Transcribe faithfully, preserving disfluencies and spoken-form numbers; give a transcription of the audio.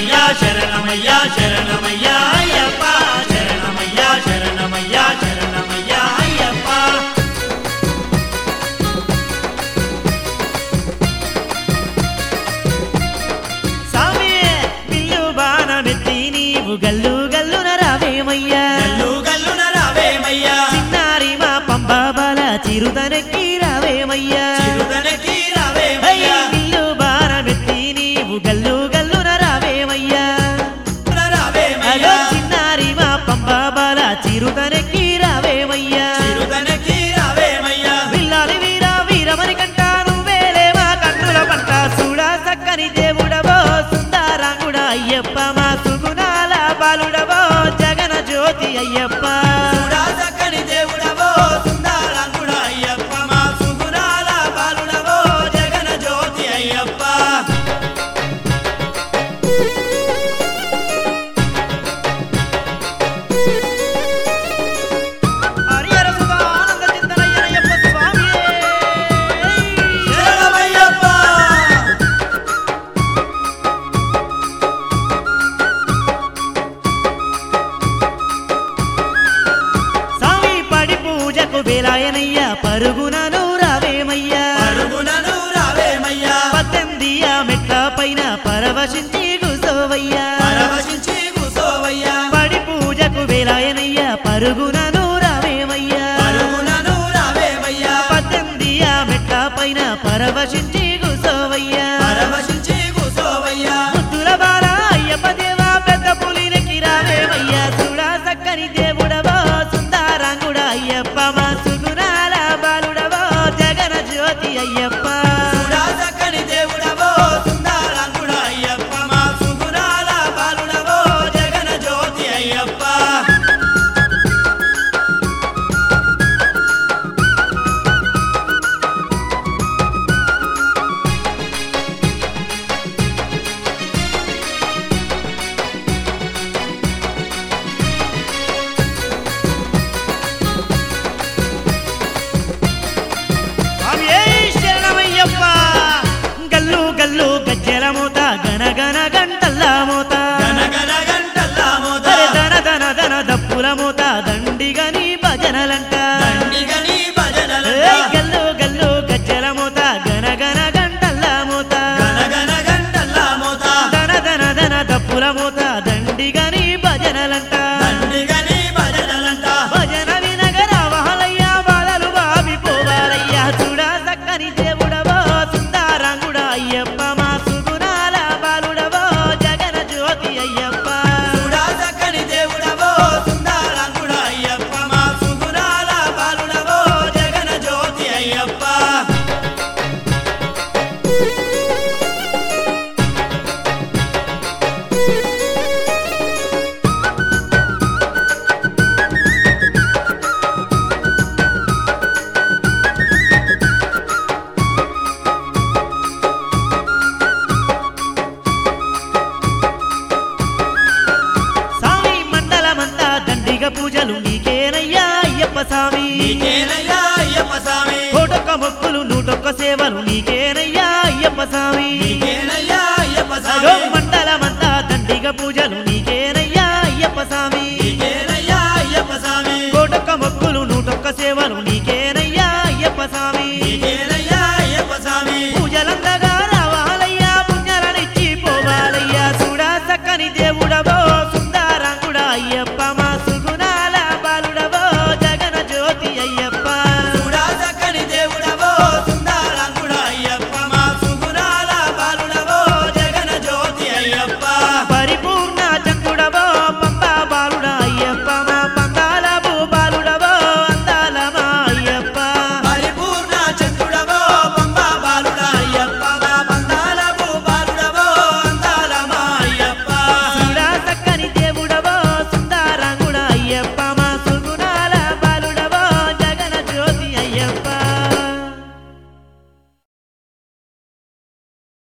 శరణమయ్యా శరణమయ్యా శరణమయ్యా అయ్యప్ప శరణమయ్యా శరణమయ్యా శరణమయ్యా అయ్యప్ప స్వామి బిల్లు బాణమెత్తి నీవు గల్లు గల్లున రావేమయ్యా గల్లు గల్లున రావేమయ్యా చిన్నారి మా పంబాబాల చిరుదనెక్కి రావేమయ్యా చిరుదనకి రావేమయ్యా బిల్లు బాణమెత్తి నీవు గల్లు గల్లున రావేమయ్యా రావేమయ్యా చిన్నారి మా పంబాబాల చిరుదనెక్కి రావేమయ్యా చిరుదనకి రావేమయ్యా విల్లాలి వీర వీరమని కంటా నువ్వేలే మా కన్నుల పంట చూడా చక్కని దేవుడవో సుందరాంగుడా అయ్యప్ప మా సుగుణాల బాలుడవో జగన జ్యోతి అయ్యప్ప చూడా చక్కని దేవుడవో సుందరాంగుడా అయ్యప్ప మా సుగుణాల బాలుడవో జగన జ్యోతి అయ్యప్ప హరిహర సుత ఆనంద చింతనయ్యనయ్యప్ప స్వామియే శరణమయ్యప్ప స్వామి పడి పూజకు వేలాయనయ్య పరుగునను రావేమయ్యా పరుగునను రావేమయ్యా పద్దెనిమిది ఆ మెట్ల పైన పరవశించి కూసోవయ్యా పరవశించి కూసోవయ్యా పడి పూజకు వేలాయనయ్య పరుగునను రావేమయ్యా పరుగునను రావేమయ్యా పద్దెనిమిది ఆ మెట్ల పైన పరవశించి కూసోవయ్యా పరవశించి కూసోవయ్యా ముద్దుల బాల అయ్యప్ప దేవా పెద్ద పులినికి రావేమయ్యా చూడా చక్కని దేవుడవో సుందరాంగుడా అయ్యప్ప మా సుగుణాల బాలుడవో జగన జ్యోతి అయ్యప్ప చూడా చక్కని దేవుడవో సుందరాంగుడా అయ్యప్ప మా సుగుణాల బాలుడవో జగన జ్యోతి అయ్యప్ప స్వామియే శరణమయ్యప్ప గల్లు గల్లు గజ్జెల మోత గన గన గంటల్ల మోత గనగన గంటల్లా మోత అరే దన దన దన దప్పుల మోత దండిగని భజనలంట దండిగని భజనలంట ఏయ్ గల్లు గల్లు గజ్జెల మోత గన గన గంటల్ల మోత గనగన గంటల్లా మోత దన దన దన దప్పుల మోత దండిగని భజనలంట దండిగని భజనలంట భజన వినగర వహలయ్యా బాధలు బాబిపోవాలయ్యా చూడా చక్కని దేవుడవో సుందరాంగుడా అయ్యప్ప మా సుగుణాల బాలుడవో జగన జ్యోతి అయ్యప్ప చూడా చక్కని దేవుడవో సుందరాంగుడా అయ్యప్ప మా సుగుణాల బాలుడవో జగన జ్యోతి అయ్యప్ప స్వామి మండలమంతా దండిగ పూజలు నీకేనయ్యా అయ్యప్ప స్వామి నీకేనయ్యా అయ్యప్ప స్వామి కోటొక్క మొక్కులు నూటొక్క సేవలు నీకేనయ్యా అయ్యప్ప స్వామి